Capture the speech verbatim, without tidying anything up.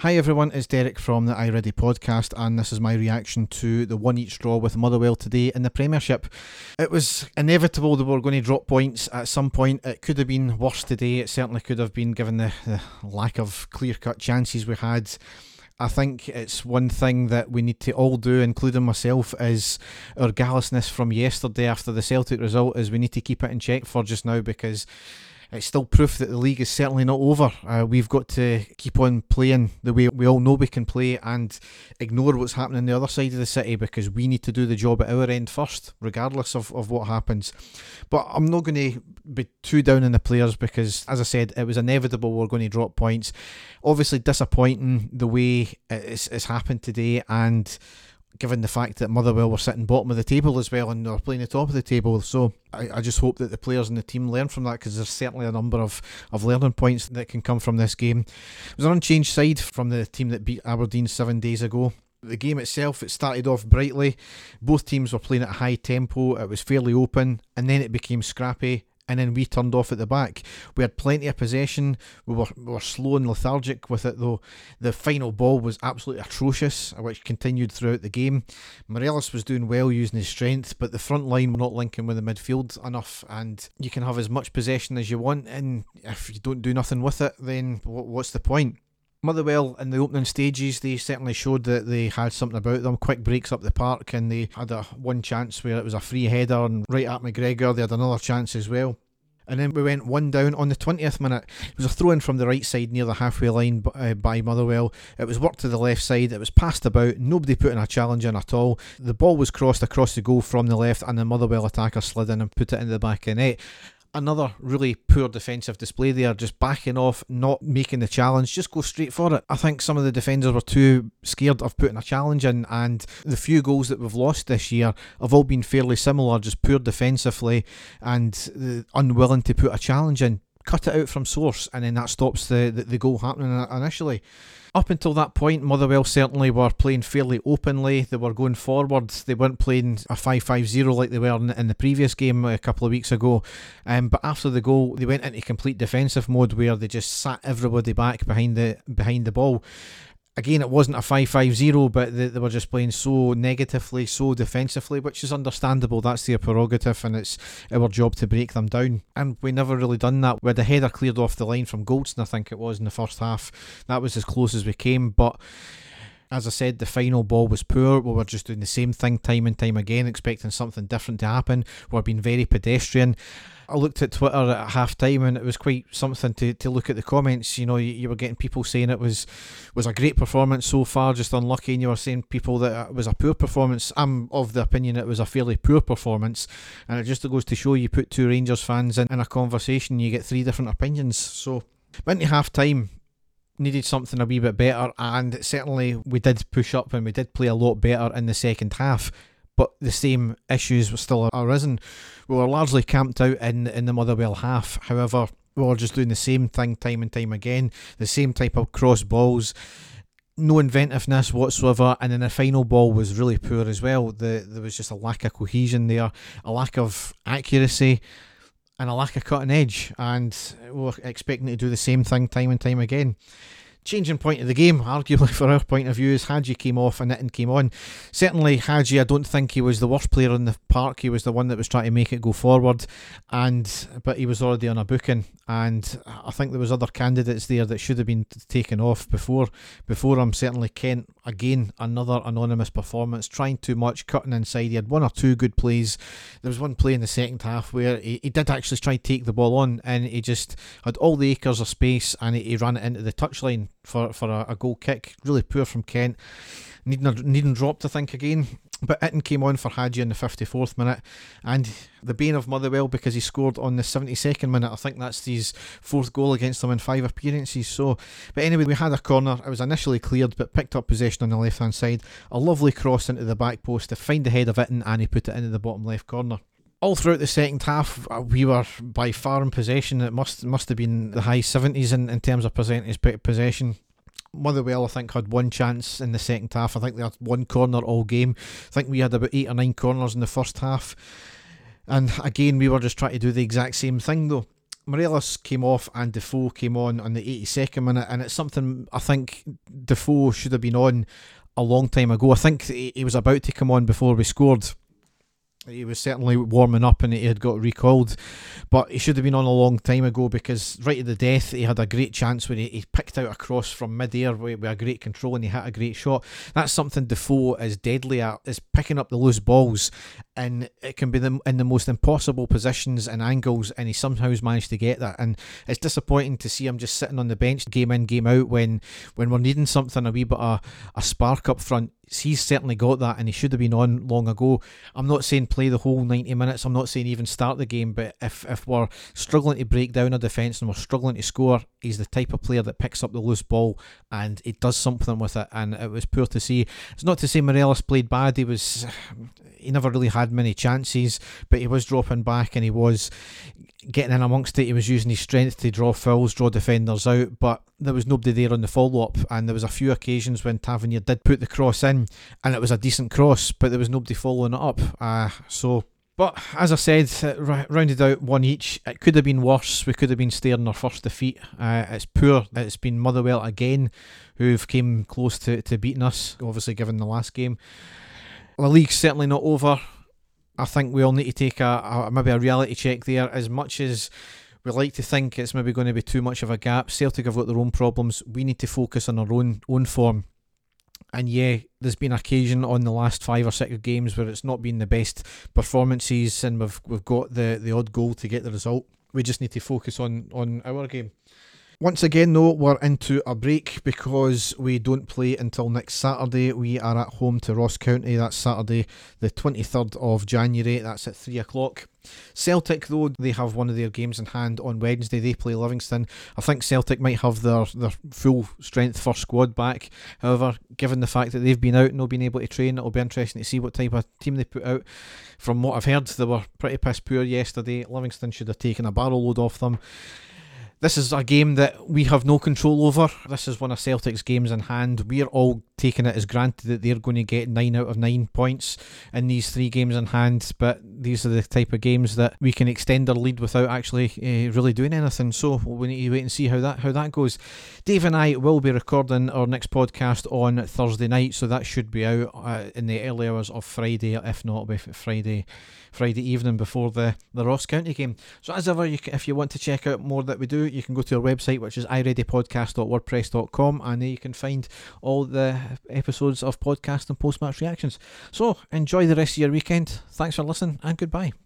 Hi everyone, it's Derek from the iReady podcast, and this is my reaction to the one each draw with Motherwell today in the Premiership. It was inevitable that we were going to drop points at some point. It could have been worse today. It certainly could have been, given the, the lack of clear-cut chances we had. I think it's one thing that we need to all do, including myself, is our callousness from yesterday after the Celtic result, is we need to keep it in check for just now, because it's still proof that the league is certainly not over. Uh, we've got to keep on playing the way we all know we can play and ignore what's happening on the other side of the city, because we need to do the job at our end first, regardless of, of what happens. But I'm not going to be too down on the players because, as I said, it was inevitable we're going to drop points. Obviously disappointing the way it's, it's happened today, and given the fact that Motherwell were sitting bottom of the table as well and they're playing the top of the table. So I, I just hope that the players and the team learn from that, because there's certainly a number of, of learning points that can come from this game. It was an unchanged side from the team that beat Aberdeen seven days ago. The game itself, it started off brightly. Both teams were playing at a high tempo. It was fairly open, and then it became scrappy, and then we turned off at the back. We had plenty of possession. We were, we were slow and lethargic with it, though. The final ball was absolutely atrocious, which continued throughout the game. Morelos was doing well using his strength, but the front line were not linking with the midfield enough, and you can have as much possession as you want, and if you don't do nothing with it, then what's the point? Motherwell, in the opening stages, they certainly showed that they had something about them. Quick breaks up the park, and they had a one chance where it was a free header and right at McGregor. They had another chance as well. And then we went one down on the twentieth minute. It was a throw in from the right side near the halfway line uh, by Motherwell. It was worked to the left side. It was passed about. Nobody put in a challenge in at all. The ball was crossed across the goal from the left, and the Motherwell attacker slid in and put it into the back of the net. Another really poor defensive display there, just backing off, not making the challenge, just go straight for it. I think some of the defenders were too scared of putting a challenge in, and the few goals that we've lost this year have all been fairly similar, just poor defensively and unwilling to put a challenge in. Cut it out from source, and then that stops the, the, the goal happening initially. Up until that point, Motherwell certainly were playing fairly openly. They were going forward. They weren't playing a five five zero like they were in, in the previous game a couple of weeks ago. Um, but after the goal, they went into complete defensive mode where they just sat everybody back behind the behind the ball. Again, it wasn't a five five zero, but they, they were just playing so negatively, so defensively, which is understandable. That's their prerogative, and it's our job to break them down. And we never really done that. We had a header cleared off the line from Goldson, I think it was, in the first half. That was as close as we came, but as I said, the final ball was poor. We were just doing the same thing time and time again, expecting something different to happen. We were being very pedestrian. I looked at Twitter at half time, and it was quite something to, to look at the comments. You know, you, you were getting people saying it was was a great performance so far, just unlucky, and you were saying people that it was a poor performance. I'm of the opinion it was a fairly poor performance, and it just goes to show you put two Rangers fans in, in a conversation, you get three different opinions. So, went to half time. Needed something a wee bit better, and certainly we did push up and we did play a lot better in the second half, but the same issues were still arisen. We were largely camped out in, in the Motherwell half. However, we were just doing the same thing time and time again, the same type of cross balls, no inventiveness whatsoever, and then the final ball was really poor as well. The, there was just a lack of cohesion there, a lack of accuracy, and a lack of cutting edge, and we're expecting to do the same thing time and time again. Changing point of the game, arguably for our point of view, is Hagi came off and Itten came on. Certainly Hagi, I don't think he was the worst player in the park. He was the one that was trying to make it go forward, and but he was already on a booking, and I think there was other candidates there that should have been taken off before before him. Certainly Kent, again, another anonymous performance, trying too much, cutting inside. He had one or two good plays. There was one play in the second half where he, he did actually try to take the ball on, and he just had all the acres of space, and he, he ran it into the touchline for, for a, a goal kick. Really poor from Kent. Needing, a, needing dropped, I think, again. But Itten came on for Hagi in the fifty-fourth minute, and the bane of Motherwell, because he scored on the seventy-second minute. I think that's his fourth goal against them in five appearances. So, but anyway, we had a corner. It was initially cleared, but picked up possession on the left hand side. A lovely cross into the back post to find the head of Itten, and he put it into the bottom left corner. All throughout the second half, we were by far in possession. It must must have been the high seventies in, in terms of percentage possession. Motherwell, I think, had one chance in the second half. I think they had one corner all game. I think we had about eight or nine corners in the first half. And again, we were just trying to do the exact same thing though. Morelos came off and Defoe came on on the eighty-second minute, and it's something I think Defoe should have been on a long time ago. I think he was about to come on before we scored. He was certainly warming up and he had got recalled, but he should have been on a long time ago, because right at the death he had a great chance when he, he picked out a cross from mid-air with, with a great control, and he hit a great shot. That's something Defoe is deadly at, is picking up the loose balls, and it can be the, in the most impossible positions and angles, and he somehow has managed to get that. And it's disappointing to see him just sitting on the bench game in, game out, when when we're needing something, a wee bit of a spark up front. He's certainly got that, and he should have been on long ago. I'm not saying play the whole ninety minutes, I'm not saying even start the game, but if, if we're struggling to break down a defence and we're struggling to score, he's the type of player that picks up the loose ball and he does something with it, and it was poor to see. It's not to say Morelos played bad, he was he never really had many chances, but he was dropping back and he was getting in amongst it. He was using his strength to draw fouls, draw defenders out, but there was nobody there on the follow-up, and there was a few occasions when Tavernier did put the cross in, and it was a decent cross, but there was nobody following it up. Uh, so, but as I said, it r- rounded out one each. It could have been worse. We could have been staring our first defeat. Uh, it's poor. It's been Motherwell again who've came close to, to beating us, obviously given the last game. The league's certainly not over. I think we all need to take a, a maybe a reality check there. As much as we like to think it's maybe going to be too much of a gap, Celtic have got their own problems. We need to focus on our own own form. And yeah, there's been occasion on the last five or six games where it's not been the best performances, and we've we've got the, the odd goal to get the result. We just need to focus on, on our game. Once again though, we're into a break because we don't play until next Saturday. We are at home to Ross County. That's Saturday the twenty-third of January. That's at three o'clock. Celtic though, they have one of their games in hand on Wednesday. They play Livingston. I think Celtic might have their, their full strength first squad back. However, given the fact that they've been out and not been able to train, it'll be interesting to see what type of team they put out. From what I've heard, they were pretty piss poor yesterday. Livingston should have taken a barrel load off them. This is a game that we have no control over. This is one of Celtic's games in hand. We're all taking it as granted that they're going to get nine out of nine points in these three games in hand, but these are the type of games that we can extend our lead without actually uh, really doing anything. So we need to wait and see how that how that goes. Dave and I will be recording our next podcast on Thursday night, so that should be out uh, in the early hours of Friday. If not, it'll be Friday Friday evening before the, the Ross County game. So as ever, you can, if you want to check out more that we do, you can go to our website, which is i ready podcast dot wordpress dot com, and there you can find all the episodes of podcast and post-match reactions. So enjoy the rest of your weekend. Thanks for listening, and goodbye.